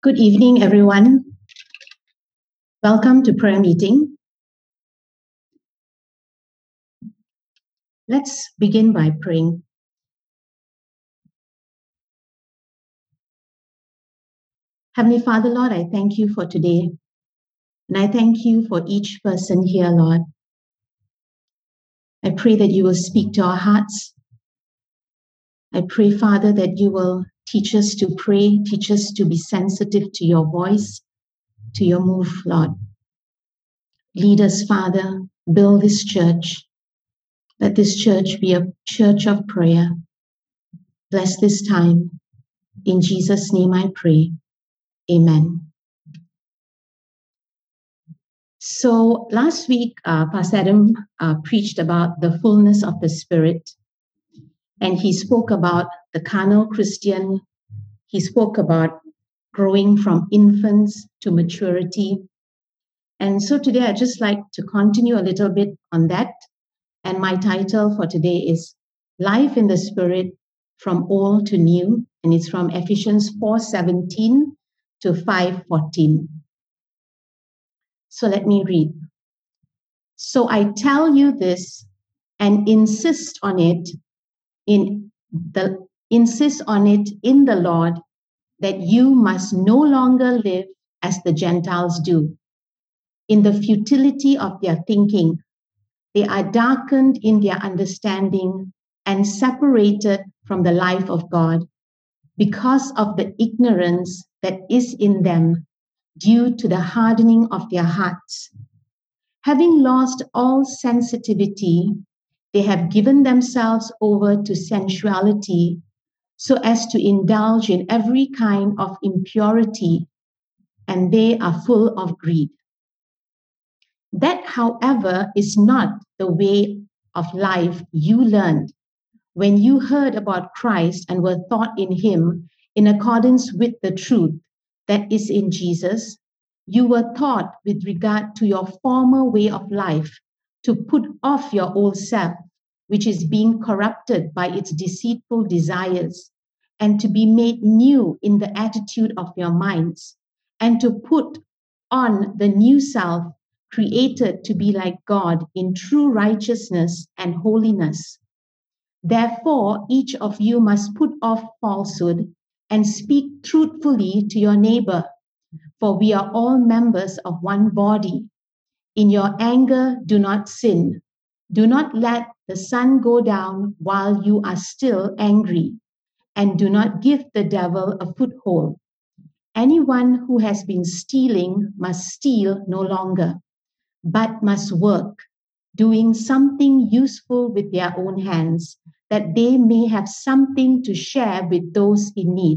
Good evening, everyone. Welcome to prayer meeting. Let's begin by praying. Heavenly Father, Lord, I thank you for today. And I thank you for each person here, Lord. I pray that you will speak to our hearts. I pray, Father, that you will teach us to pray, teach us to be sensitive to your voice, to your move, Lord. Lead us, Father. Build this church. Let this church be a church of prayer. Bless this time. In Jesus' name I pray. Amen. So last week, Pastor Adam preached about the fullness of the Spirit, and he spoke about the carnal Christian. He spoke about growing from infants to maturity. And so today, I'd just like to continue a little bit on that. And my title for today is Life in the Spirit from Old to New, and it's from Ephesians 4:17 to 5:14. So let me read. So I tell you this and insist on it in the Lord, that you must no longer live as the Gentiles do, in the futility of their thinking. They are darkened in their understanding and separated from the life of God because of the ignorance that is in them due to the hardening of their hearts. Having lost all sensitivity, they have given themselves over to sensuality so as to indulge in every kind of impurity, and they are full of greed. That, however, is not the way of life you learned when you heard about Christ and were taught in him in accordance with the truth that is in Jesus. You were taught with regard to your former way of life to put off your old self, which is being corrupted by its deceitful desires, and to be made new in the attitude of your minds, and to put on the new self, created to be like God in true righteousness and holiness. Therefore, each of you must put off falsehood and speak truthfully to your neighbor, for we are all members of one body. In your anger, do not sin. Do not let the sun go down while you are still angry, and do not give the devil a foothold. Anyone who has been stealing must steal no longer, but must work, doing something useful with their own hands, that they may have something to share with those in need.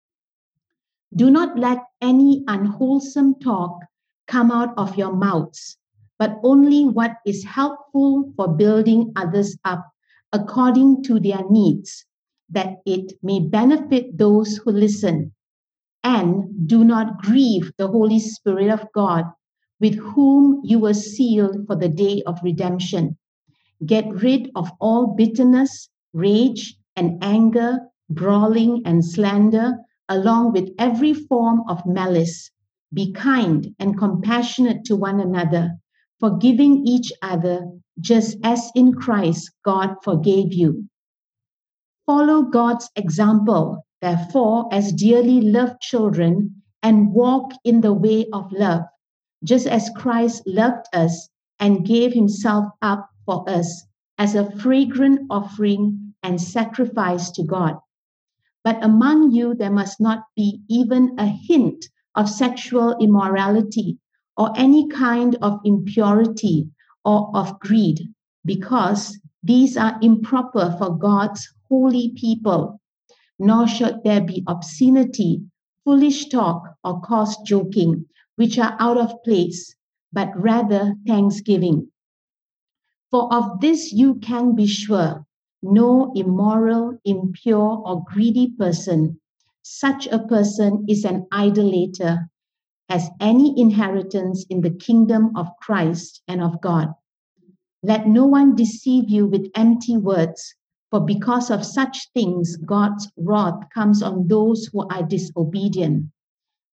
Do not let any unwholesome talk come out of your mouths, but only what is helpful for building others up according to their needs, that it may benefit those who listen. And do not grieve the Holy Spirit of God, with whom you were sealed for the day of redemption. Get rid of all bitterness, rage, and anger, brawling and slander, along with every form of malice. Be kind and compassionate to one another, forgiving each other, just as in Christ God forgave you. Follow God's example, therefore, as dearly loved children, and walk in the way of love, just as Christ loved us and gave himself up for us as a fragrant offering and sacrifice to God. But among you there must not be even a hint of sexual immorality or any kind of impurity or of greed, because these are improper for God's holy people. Nor should there be obscenity, foolish talk, or coarse joking, which are out of place, but rather thanksgiving. For of this you can be sure, no immoral, impure, or greedy person, such a person is an idolater, has any inheritance in the kingdom of Christ and of God. Let no one deceive you with empty words, for because of such things, God's wrath comes on those who are disobedient.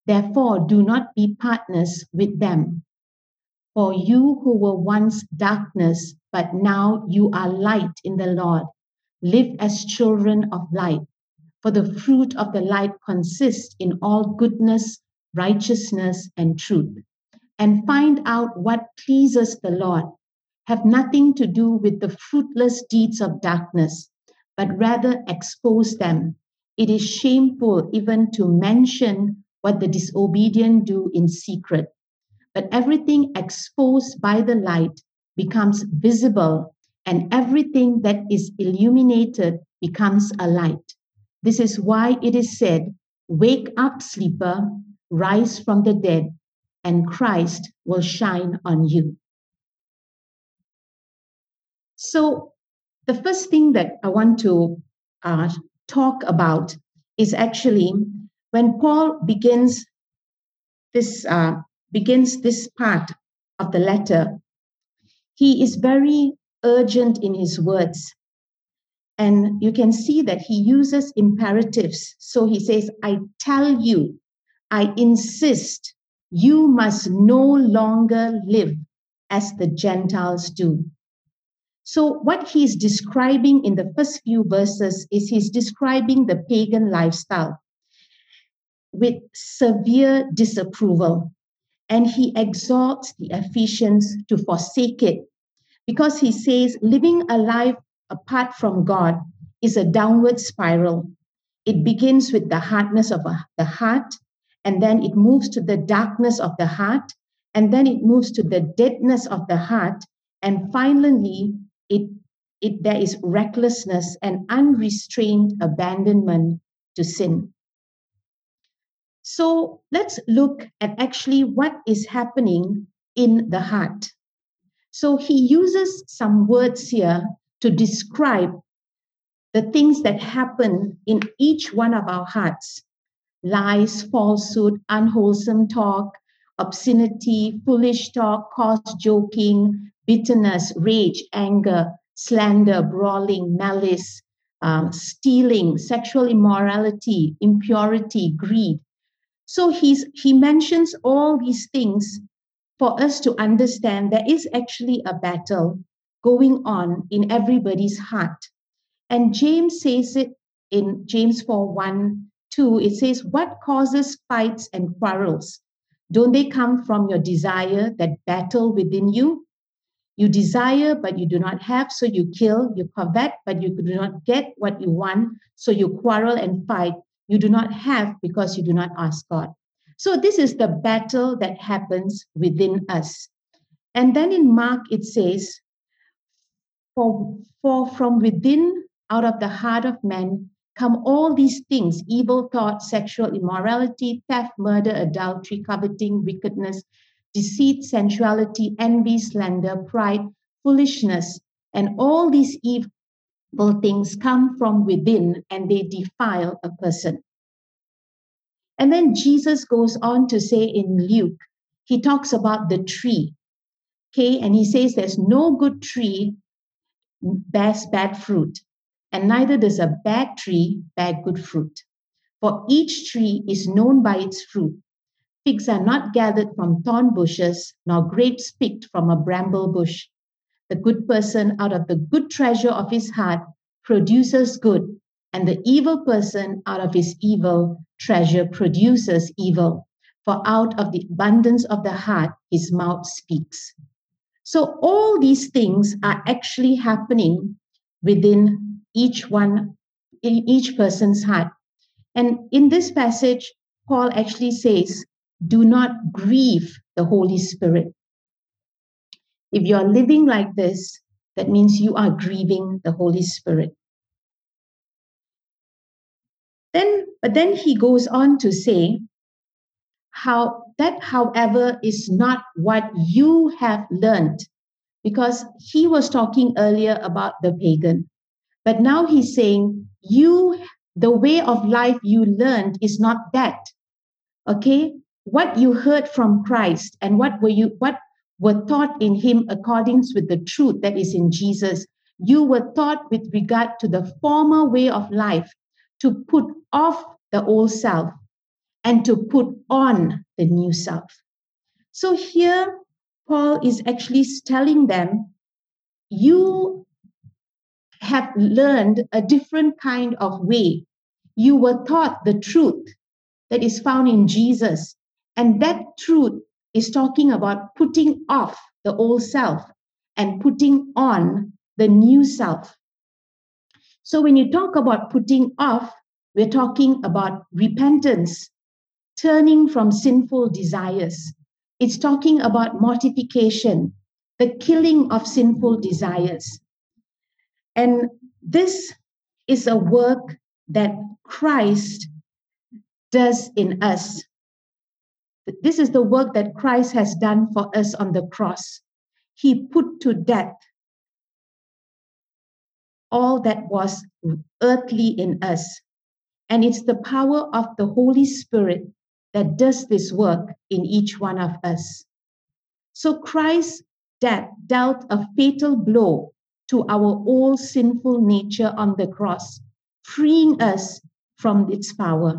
Therefore, do not be partners with them. For you who were once darkness, but now you are light in the Lord, live as children of light. For the fruit of the light consists in all goodness, righteousness, and truth. And find out what pleases the Lord. Have nothing to do with the fruitless deeds of darkness, but rather expose them. It is shameful even to mention what the disobedient do in secret. But everything exposed by the light becomes visible, and everything that is illuminated becomes a light. This is why it is said, "Wake up, sleeper, rise from the dead, and Christ will shine on you." So, the first thing that I want to talk about is actually when Paul begins this part of the letter. He is very urgent in his words. And you can see that he uses imperatives. So he says, "I tell you, I insist, you must no longer live as the Gentiles do." So what he's describing in the first few verses is he's describing the pagan lifestyle with severe disapproval. And he exhorts the Ephesians to forsake it, because he says living a life apart from God is a downward spiral. It begins with the hardness of the heart, and then it moves to the darkness of the heart, and then it moves to the deadness of the heart, and finally there is recklessness and unrestrained abandonment to sin. So let's look at actually what is happening in the heart. So he uses some words here to describe the things that happen in each one of our hearts: lies, falsehood, unwholesome talk, obscenity, foolish talk, coarse joking, bitterness, rage, anger, slander, brawling, malice, stealing, sexual immorality, impurity, greed. So he mentions all these things for us to understand there is actually a battle going on in everybody's heart. And James says it in James 4:1-2. It says, "What causes fights and quarrels? Don't they come from your desire that battle within you? You desire, but you do not have, so you kill. You covet, but you do not get what you want, so you quarrel and fight. You do not have because you do not ask God." So this is the battle that happens within us. And then in Mark, it says, for from within, out of the heart of man, come all these things: evil thoughts, sexual immorality, theft, murder, adultery, coveting, wickedness, deceit, sensuality, envy, slander, pride, foolishness. And all these evil things come from within, and they defile a person. And then Jesus goes on to say in Luke, he talks about the tree. Okay, and he says there's no good tree bears bad fruit, and neither does a bad tree bear good fruit. For each tree is known by its fruit. Figs are not gathered from thorn bushes, nor grapes picked from a bramble bush. The good person out of the good treasure of his heart produces good, and the evil person out of his evil treasure produces evil. For out of the abundance of the heart, his mouth speaks. So all these things are actually happening within each one, in each person's heart. And in this passage, Paul actually says, do not grieve the Holy Spirit. If you're living like this, that means you are grieving the Holy Spirit. But then he goes on to say how that, however, is not what you have learned, because he was talking earlier about the pagan. But now he's saying, the way of life you learned is not that. Okay? What you heard from Christ and what were taught in him according with the truth that is in Jesus, you were taught with regard to the former way of life to put off the old self. and to put on the new self. So here, Paul is actually telling them, you have learned a different kind of way. You were taught the truth that is found in Jesus. And that truth is talking about putting off the old self and putting on the new self. So when you talk about putting off, we're talking about repentance, turning from sinful desires. It's talking about mortification, the killing of sinful desires. And this is a work that Christ does in us. This is the work that Christ has done for us on the cross. He put to death all that was earthly in us. And it's the power of the Holy Spirit that does this work in each one of us. So Christ's death dealt a fatal blow to our old sinful nature on the cross, freeing us from its power.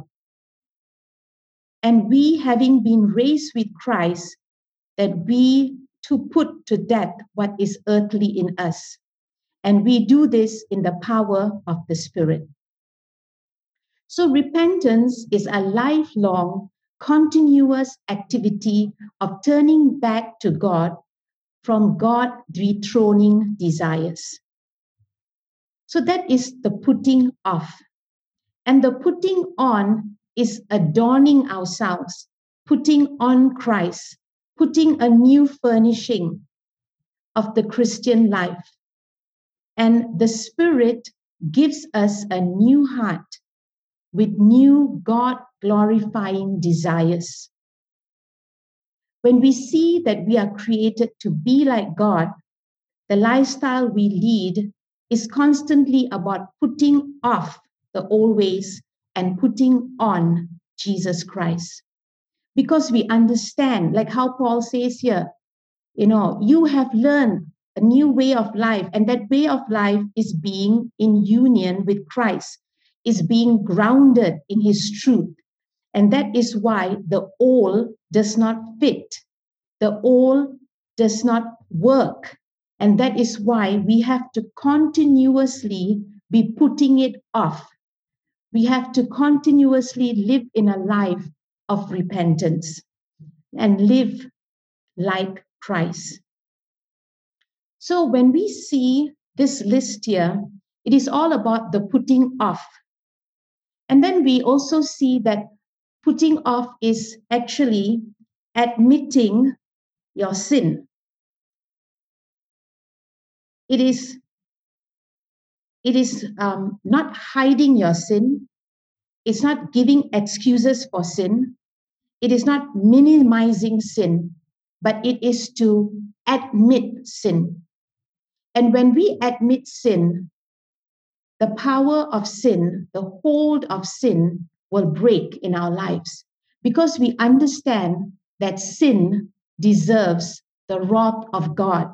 And we, having been raised with Christ, that we to put to death what is earthly in us. And we do this in the power of the Spirit. So repentance is a lifelong, continuous activity of turning back to God from God dethroning desires. So that is the putting off. And the putting on is adorning ourselves, putting on Christ, putting a new furnishing of the Christian life. And the Spirit gives us a new heart with new God-glorifying desires. When we see that we are created to be like God, the lifestyle we lead is constantly about putting off the old ways and putting on Jesus Christ. Because we understand, like how Paul says here, you have learned a new way of life, and that way of life is being in union with Christ, is being grounded in his truth. And that is why the old does not fit. The old does not work. And that is why we have to continuously be putting it off. We have to continuously live in a life of repentance and live like Christ. So when we see this list here, it is all about the putting off. And then we also see that putting off is actually admitting your sin. It is not hiding your sin. It's not giving excuses for sin. It is not minimizing sin, but it is to admit sin. And when we admit sin, the power of sin, the hold of sin will break in our lives because we understand that sin deserves the wrath of God.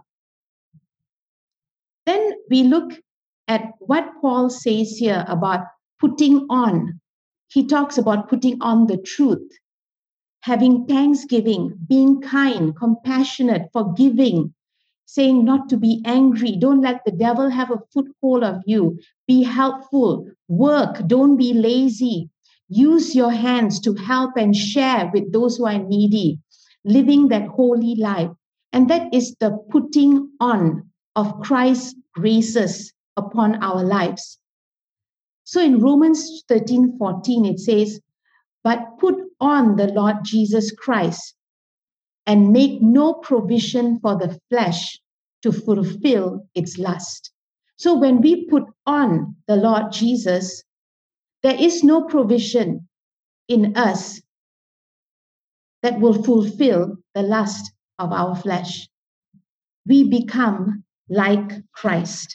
Then we look at what Paul says here about putting on. He talks about putting on the truth, having thanksgiving, being kind, compassionate, forgiving, saying not to be angry. Don't let the devil have a foothold of you. Be helpful, work, don't be lazy. Use your hands to help and share with those who are needy, living that holy life. And that is the putting on of Christ's graces upon our lives. So in Romans 13:14, it says, but put on the Lord Jesus Christ and make no provision for the flesh to fulfill its lust. So when we put on the Lord Jesus, there is no provision in us that will fulfill the lust of our flesh. We become like Christ.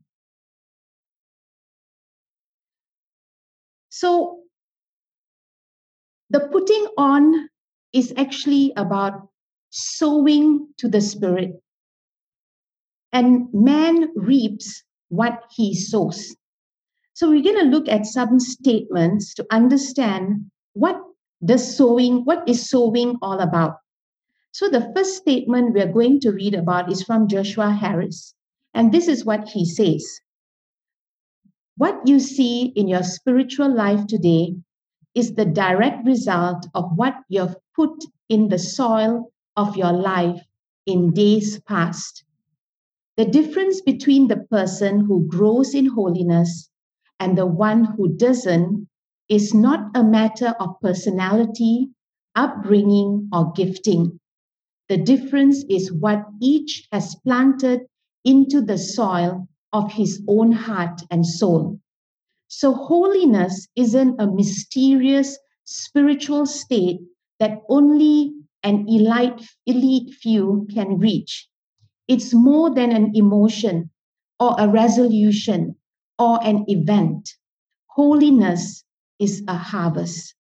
So the putting on is actually about sowing to the Spirit. And man reaps what he sows. So we're going to look at some statements to understand what What is sowing all about? So the first statement we're going to read about is from Joshua Harris. And this is what he says. What you see in your spiritual life today is the direct result of what you've put in the soil of your life in days past. The difference between the person who grows in holiness and the one who doesn't is not a matter of personality, upbringing, or gifting. The difference is what each has planted into the soil of his own heart and soul. So, holiness isn't a mysterious spiritual state that only an elite few can reach. It's more than an emotion or a resolution or an event. Holiness is a harvest.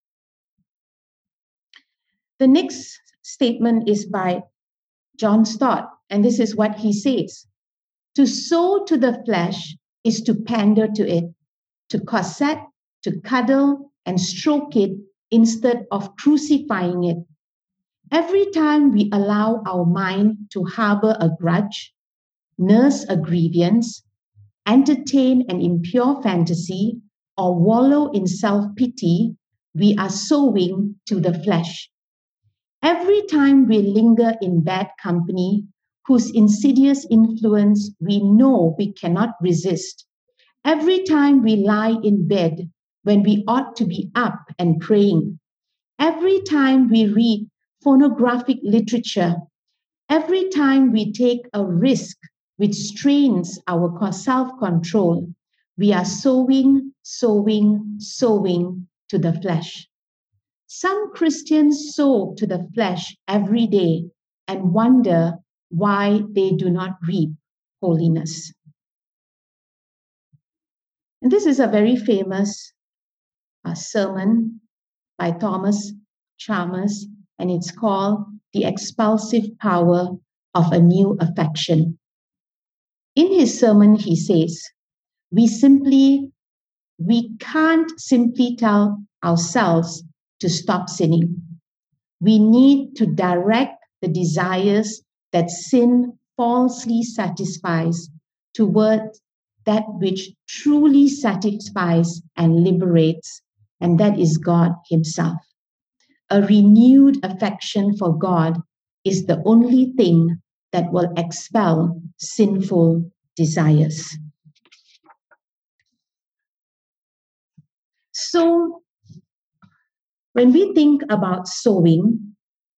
The next statement is by John Stott, and this is what he says. To sow to the flesh is to pander to it, to corset, to cuddle and stroke it instead of crucifying it. Every time we allow our mind to harbor a grudge, nurse a grievance, entertain an impure fantasy, or wallow in self-pity, we are sowing to the flesh. Every time we linger in bad company, whose insidious influence we know we cannot resist, every time we lie in bed when we ought to be up and praying, every time we read pornographic literature, every time we take a risk which strains our self-control, we are sowing to the flesh. Some Christians sow to the flesh every day and wonder why they do not reap holiness. And this is a very famous sermon by Thomas Chalmers, and it's called The Expulsive Power of a New Affection. In his sermon, he says, we can't simply tell ourselves to stop sinning. We need to direct the desires that sin falsely satisfies toward that which truly satisfies and liberates, and that is God Himself. A renewed affection for God is the only thing that will expel sinful desires. So, when we think about sowing,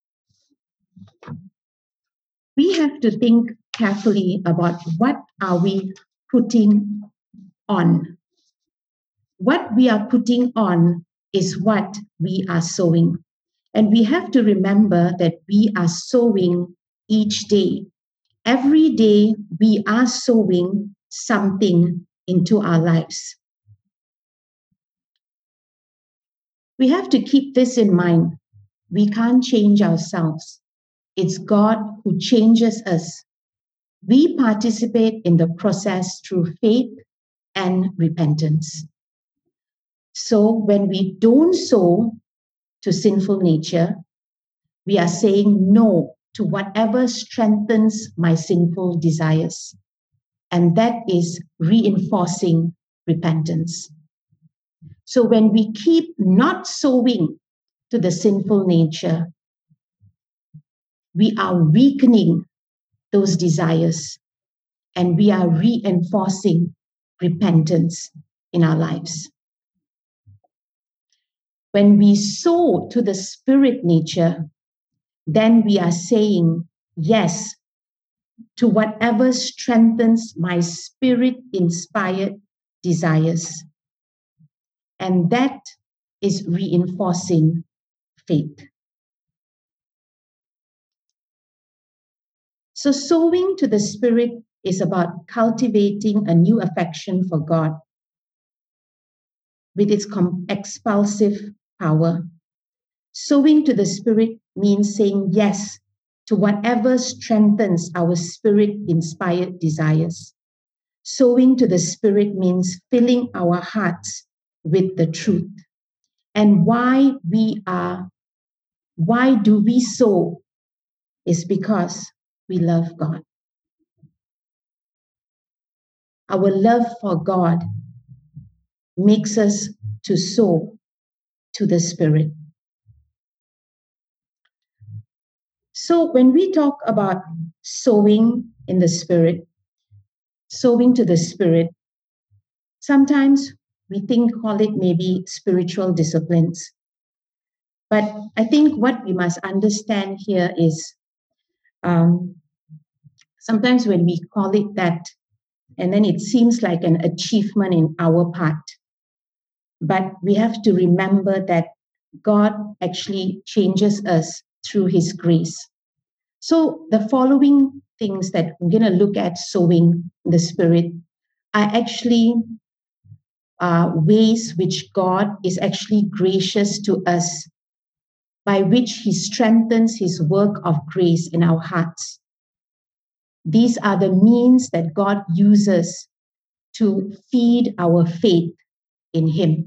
we have to think carefully about what are we putting on. What we are putting on is what we are sowing. And we have to remember that we are sowing each day. Every day, we are sowing something into our lives. We have to keep this in mind. We can't change ourselves. It's God who changes us. We participate in the process through faith and repentance. So when we don't sow to sinful nature, we are saying no to whatever strengthens my sinful desires. And that is reinforcing repentance. So when we keep not sowing to the sinful nature, we are weakening those desires and we are reinforcing repentance in our lives. When we sow to the spirit nature, then we are saying yes to whatever strengthens my spirit-inspired desires. And that is reinforcing faith. So sowing to the Spirit is about cultivating a new affection for God with its expulsive power. Sowing to the Spirit means saying yes to whatever strengthens our spirit-inspired desires. Sowing to the Spirit means filling our hearts with the truth and why we are Why do we sow? Is because we love God. Our love for God makes us to sow to the Spirit. So when we talk about sowing in the Spirit, sowing to the Spirit, sometimes we call it maybe spiritual disciplines. But I think what we must understand here is sometimes when we call it that, and then it seems like an achievement in our part. But we have to remember that God actually changes us through His grace. So the following things that we're going to look at sowing in the Spirit are actually ways which God is actually gracious to us, by which He strengthens His work of grace in our hearts. These are the means that God uses to feed our faith in Him.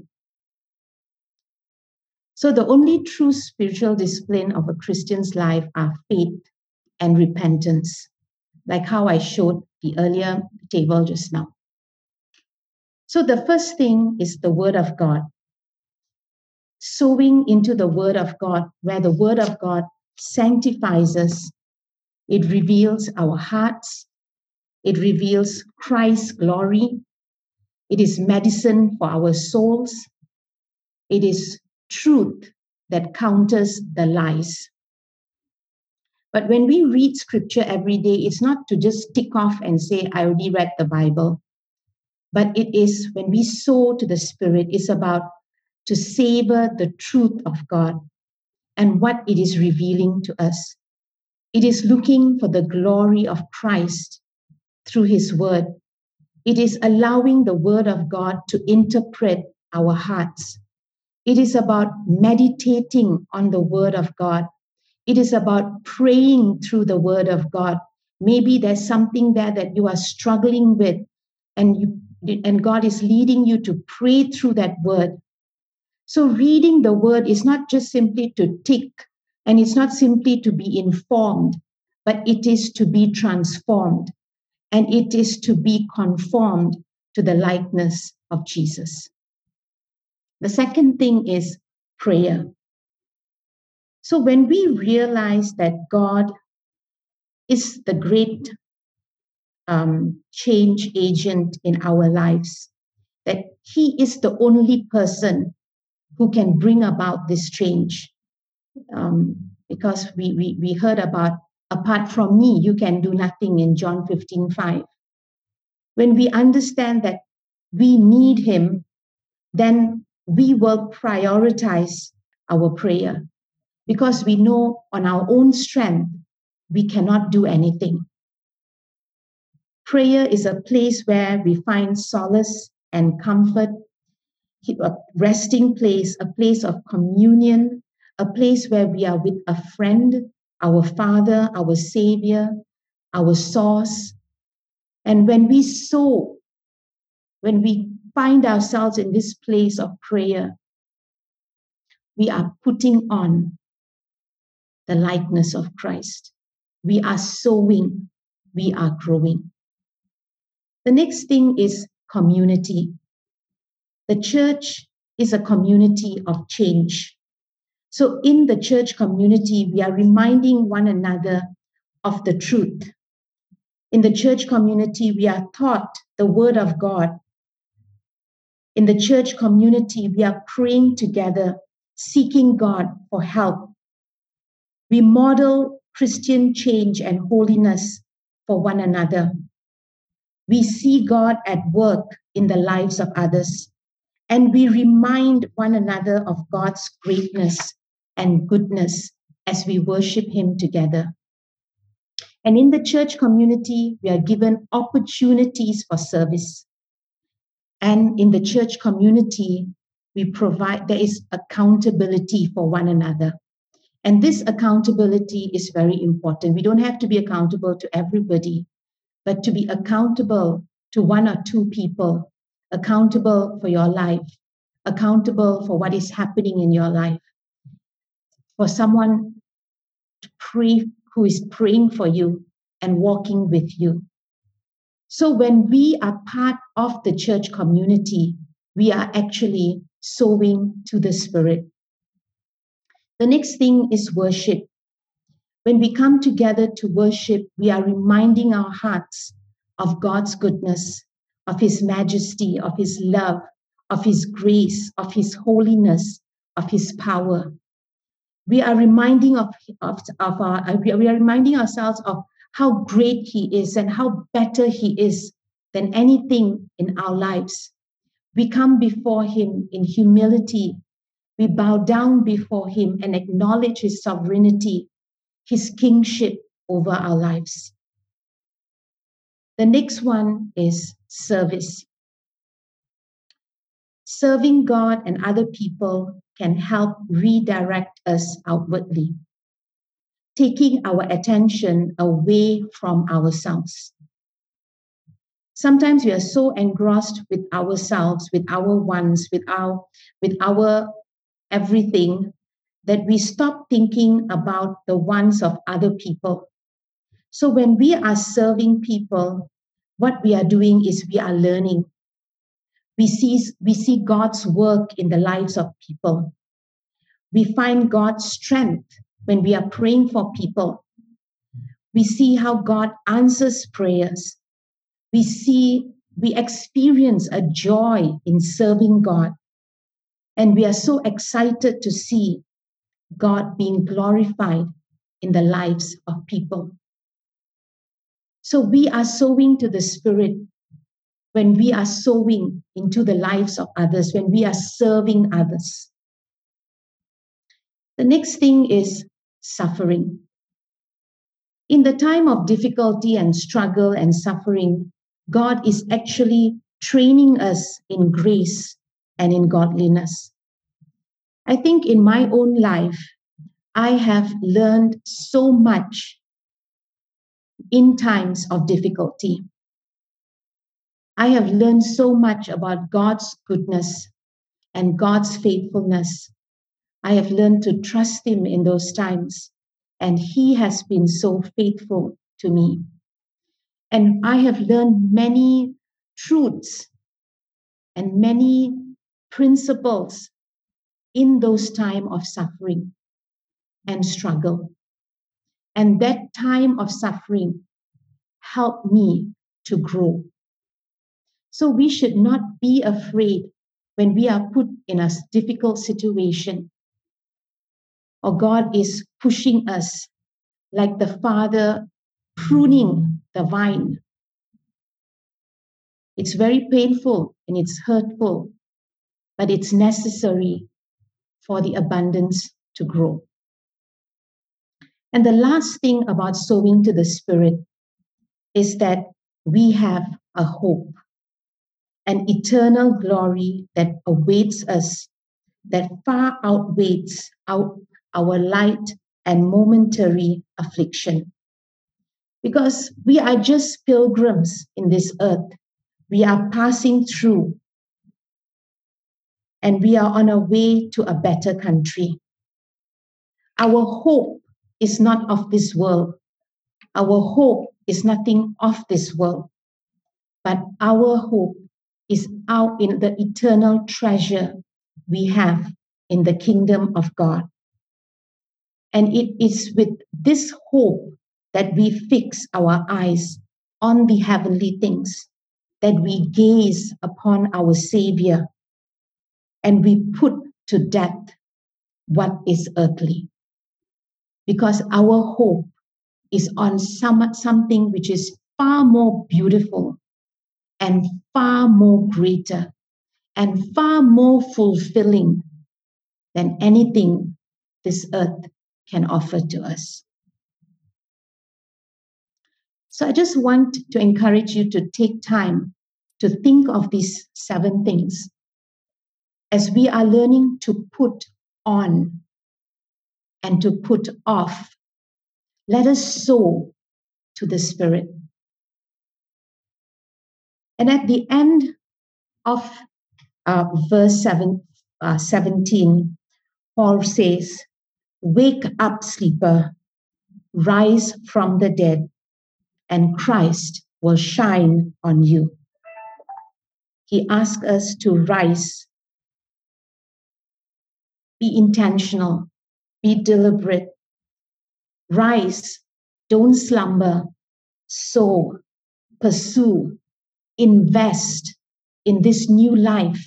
So the only true spiritual discipline of a Christian's life are faith and repentance, like how I showed the earlier table just now. So the first thing is the Word of God. Sowing into the Word of God, where the Word of God sanctifies us. It reveals our hearts. It reveals Christ's glory. It is medicine for our souls. It is truth that counters the lies. But when we read scripture every day, it's not to just tick off and say, I already read the Bible. But it is when we sow to the Spirit, it's about to savor the truth of God and what it is revealing to us. It is looking for the glory of Christ through His Word. It is allowing the Word of God to interpret our hearts. It is about meditating on the Word of God. It is about praying through the Word of God. Maybe there's something there that you are struggling with, and God is leading you to pray through that Word. So reading the Word is not just simply to tick, and it's not simply to be informed, but it is to be transformed, and it is to be conformed to the likeness of Jesus. The second thing is prayer. So when we realize that God is the great change agent in our lives, that He is the only person who can bring about this change. Because we heard about, apart from me, you can do nothing in John 15:5. When we understand that we need Him, then we will prioritize our prayer, because we know on our own strength, we cannot do anything. Prayer is a place where we find solace and comfort, a resting place, a place of communion, a place where we are with a friend, our Father, our Savior, our source. And when we sow, when we find ourselves in this place of prayer, we are putting on the likeness of Christ. We are sowing, we are growing. The next thing is community. The church is a community of change. So in the church community, we are reminding one another of the truth. In the church community, we are taught the Word of God. In the church community, we are praying together, seeking God for help. We model Christian change and holiness for one another. We see God at work in the lives of others, and we remind one another of God's greatness and goodness as we worship Him together. And in the church community, we are given opportunities for service. And in the church community, there is accountability for one another. And this accountability is very important. We don't have to be accountable to everybody, but to be accountable to one or two people, accountable for your life, accountable for what is happening in your life. for someone to pray, who is praying for you and walking with you. So when we are part of the church community, we are actually sowing to the Spirit. The next thing is worship. When we come together to worship, we are reminding our hearts of God's goodness, of His majesty, of His love, of His grace, of His holiness, of His power. We are reminding we are reminding ourselves of how great He is and how better He is than anything in our lives. We come before Him in humility. We bow down before Him and acknowledge His sovereignty, His kingship over our lives. The next one is service. Serving God and other people can help redirect us outwardly, taking our attention away from ourselves. Sometimes we are so engrossed with ourselves, with our wants, with our everything, that we stop thinking about the wants of other people. So when we are serving people, what we are doing is we are learning. We see God's work in the lives of people. We find God's strength when we are praying for people. We see how God answers prayers. We experience a joy in serving God. And we are so excited to see God being glorified in the lives of people. So we are sowing to the Spirit when we are sowing into the lives of others, when we are serving others. The next thing is suffering. In the time of difficulty and struggle and suffering, God is actually training us in grace and in godliness. I think in my own life, I have learned so much in times of difficulty. I have learned so much about God's goodness and God's faithfulness. I have learned to trust Him in those times, and He has been so faithful to me. And I have learned many truths and many principles in those times of suffering and struggle. And that time of suffering helped me to grow. So we should not be afraid when we are put in a difficult situation, or God is pushing us like the Father pruning the vine. It's very painful and it's hurtful, but it's necessary for the abundance to grow. And the last thing about sowing to the Spirit is that we have a hope, an eternal glory that awaits us, that far outweighs our light and momentary affliction. Because we are just pilgrims in this earth. We are passing through, and we are on our way to a better country. Our hope is not of this world. Our hope is nothing of this world, but our hope is out in the eternal treasure we have in the kingdom of God. And it is with this hope that we fix our eyes on the heavenly things, that we gaze upon our Savior, and we put to death what is earthly. Because our hope is on something which is far more beautiful and far more greater and far more fulfilling than anything this earth can offer to us. So I just want to encourage you to take time to think of these 7 things as we are learning to put on and to put off. Let us sow to the Spirit. And at the end of verse 17, Paul says, Wake up, sleeper, rise from the dead, and Christ will shine on you. He asks us to rise, be intentional, be deliberate, rise, don't slumber, sow, pursue, invest in this new life.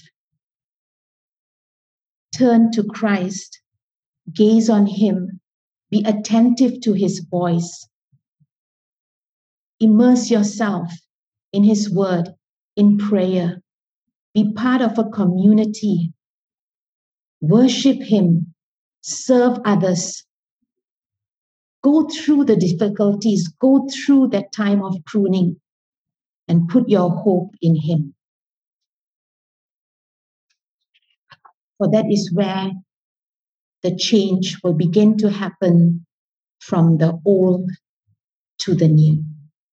Turn to Christ, gaze on Him, be attentive to His voice. Immerse yourself in His word, in prayer. Be part of a community. Worship Him, serve others. Go through the difficulties, go through that time of pruning, and put your hope in Him. For that is where the change will begin to happen from the old to the new.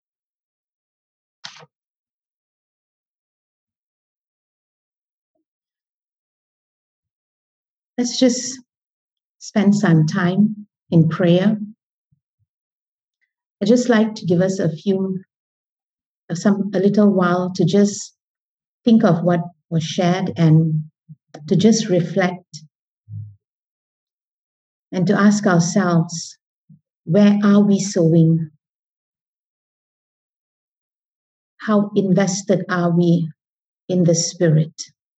Let's just spend some time in prayer. I'd just like to give us a little while to just think of what was shared and to just reflect and to ask ourselves, where are we sowing? How invested are we in the Spirit?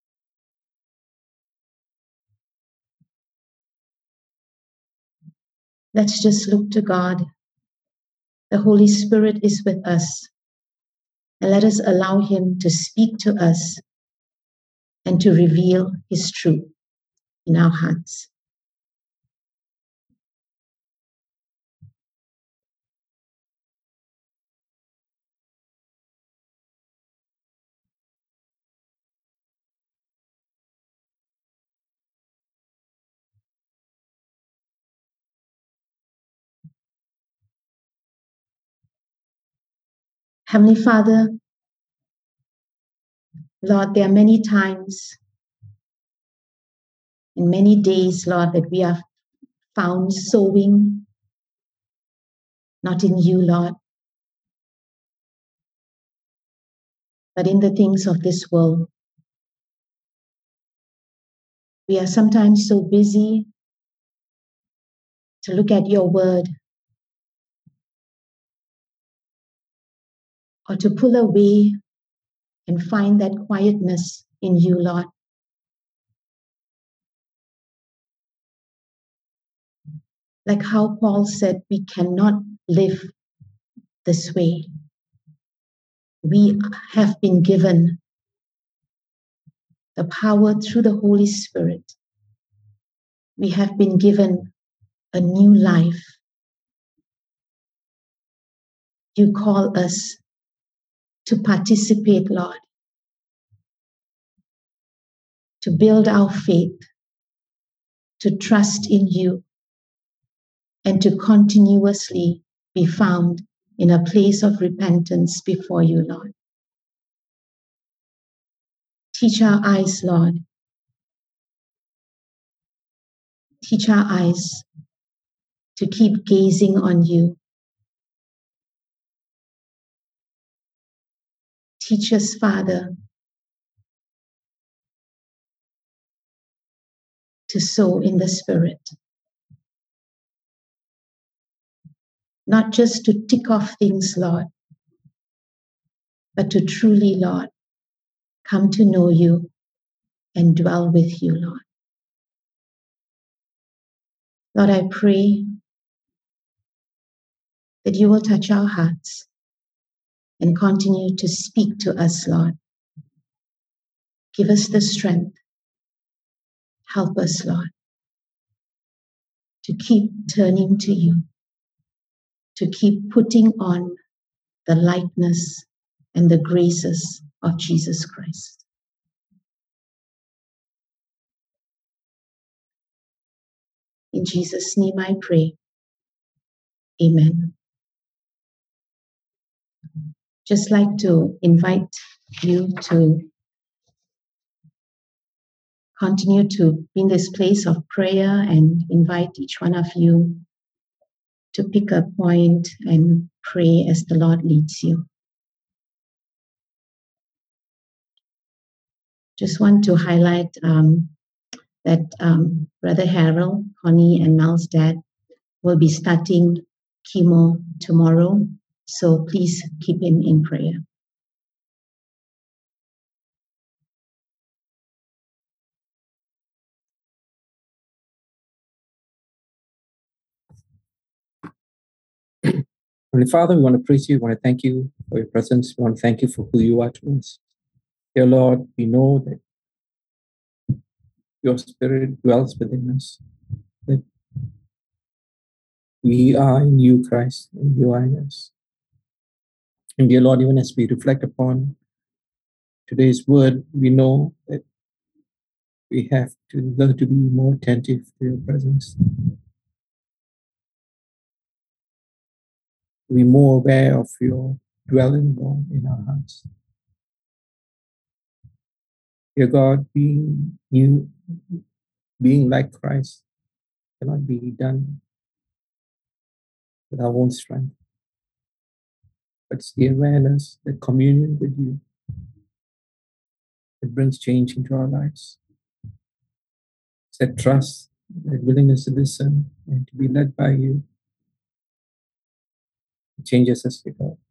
Let's just look to God. The Holy Spirit is with us. And let us allow Him to speak to us and to reveal His truth in our hearts. Heavenly Father, Lord, there are many times and many days, Lord, that we are found sowing, not in You, Lord, but in the things of this world. We are sometimes so busy to look at Your word or to pull away and find that quietness in You, Lord. Like how Paul said, we cannot live this way. We have been given the power through the Holy Spirit. We have been given a new life. You call us to participate, Lord, to build our faith, to trust in You, and to continuously be found in a place of repentance before You, Lord. Teach our eyes, Lord. Teach our eyes to keep gazing on You. Teach us, Father, to sow in the Spirit. Not just to tick off things, Lord, but to truly, Lord, come to know You and dwell with You, Lord. Lord, I pray that You will touch our hearts and continue to speak to us, Lord. Give us the strength. Help us, Lord, to keep turning to You, to keep putting on the likeness and the graces of Jesus Christ. In Jesus' name I pray. Amen. Just like to invite you to continue to be in this place of prayer and invite each one of you to pick a point and pray as the Lord leads you. Just want to highlight that Brother Harold, Connie, and Mal's dad will be starting chemo tomorrow. So please keep him in prayer. Heavenly Father, we want to praise you. We want to thank you for your presence. We want to thank you for who you are to us. Dear Lord, we know that your spirit dwells within us, that we are in you, Christ, and you are in us. And dear Lord, even as we reflect upon today's word, we know that we have to learn to be more attentive to your presence, to be more aware of your dwelling, Lord, in our hearts. Dear God, being you, being like Christ cannot be done with our own strength, but it's the awareness that communion with you that brings change into our lives. It's that trust, that willingness to listen and to be led by you. It changes us, dear God.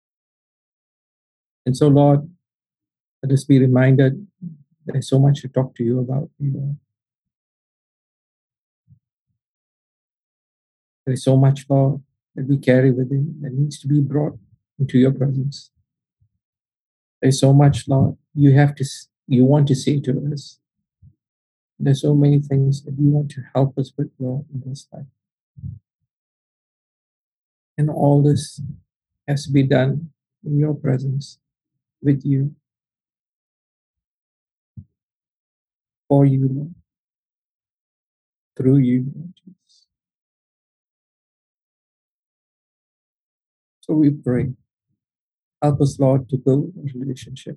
And so, Lord, let us be reminded there's so much to talk to you about, Lord. There is so much, Lord, that we carry within that needs to be brought into your presence. There's so much, Lord, you want to say to us. There's so many things that you want to help us with, Lord, in this life. And all this has to be done in your presence, with you, for you, Lord, through you, Lord Jesus. So we pray, help us, Lord, to build a relationship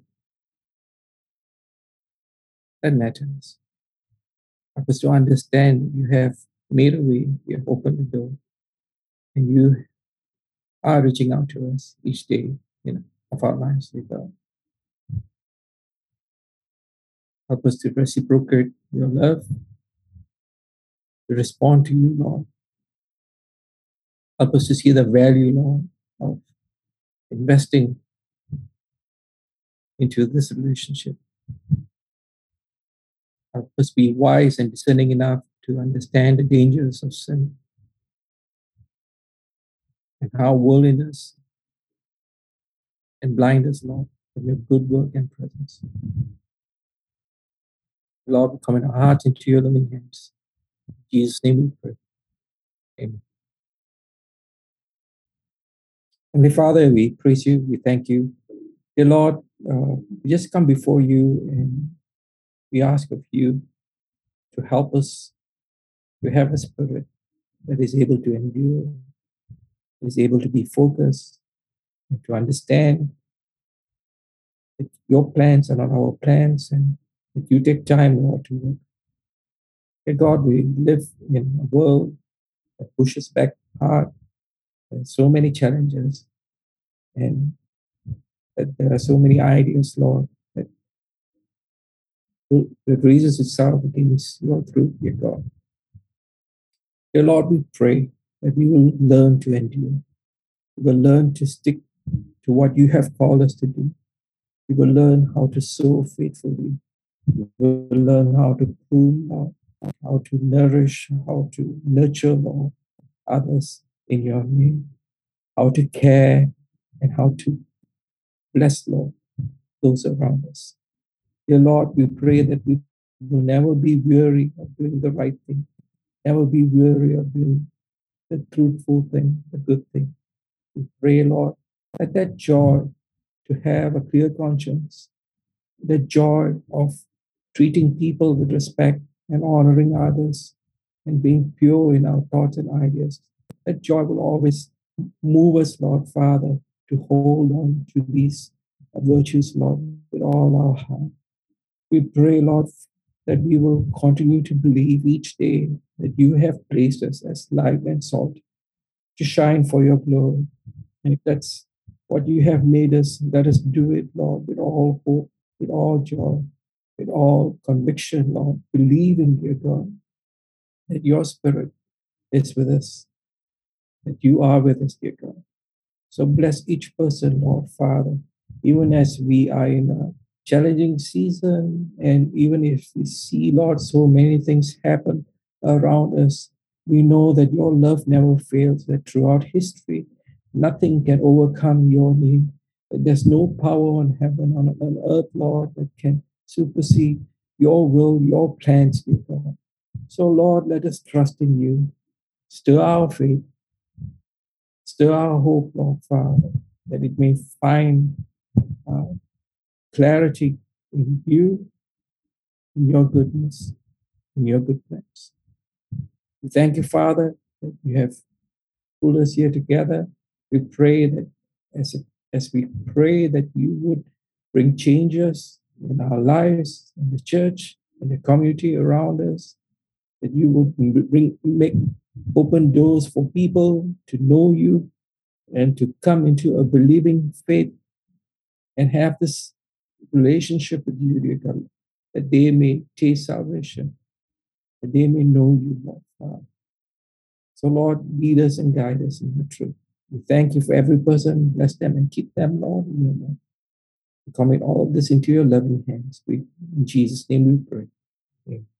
that matters. Help us to understand that you have made a way, you have opened the door, and you are reaching out to us each day of our lives, dear God. Help us to reciprocate your love, to respond to you, Lord. Help us to see the value, Lord, of investing into this relationship. Help us be wise and discerning enough to understand the dangers of sin and how worldliness can blind us, Lord, from your good work and presence. Lord, we commit our hearts into your loving hands. In Jesus' name we pray. Amen. Heavenly Father, we praise you, we thank you. Dear Lord, we just come before you and we ask of you to help us to have a spirit that is able to endure, is able to be focused, and to understand that your plans are not our plans and that you take time, Lord, to work. Dear God, we live in a world that pushes back hard. There's so many challenges and that there are so many ideas, Lord, that raises itself against your truth, dear God. Dear Lord, we pray that we will learn to endure. We will learn to stick to what you have called us to do. We will learn how to sow faithfully. We will learn how to prune, Lord, how to nourish, how to nurture, Lord, others in your name, how to care and how to bless, Lord, those around us. Dear Lord, we pray that we will never be weary of doing the right thing, never be weary of doing the truthful thing, the good thing. We pray, Lord, that joy to have a clear conscience, the joy of treating people with respect and honoring others and being pure in our thoughts and ideas, that joy will always move us, Lord Father, to hold on to these virtues, Lord, with all our heart. We pray, Lord, that we will continue to believe each day that you have placed us as light and salt to shine for your glory. And if that's what you have made us, let us do it, Lord, with all hope, with all joy, with all conviction, Lord, believing, dear God, that your spirit is with us, that you are with us, dear God. So bless each person, Lord Father, even as we are in a challenging season, and even if we see, Lord, so many things happen around us, we know that your love never fails, that throughout history, nothing can overcome your name. That there's no power on heaven, on earth, Lord, that can supersede your will, your plans, dear God. So, Lord, let us trust in you. Stir our faith, stir our hope, Lord Father, that it may find uh, clarity in you, in your goodness, in your good plans. We thank you, Father, that you have pulled us here together. We pray that as we pray that you would bring changes in our lives, in the church, in the community around us, that you would make open doors for people to know you and to come into a believing faith and have this relationship with you, dear God, that they may taste salvation, that they may know you, Lord God. So, Lord, lead us and guide us in the truth. We thank you for every person. Bless them and keep them, Lord, in your name. We commit all of this into your loving hands. In Jesus' name we pray. Amen.